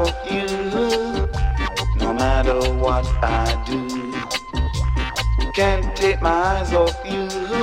off you, no matter what I do. Can't take my eyes off you.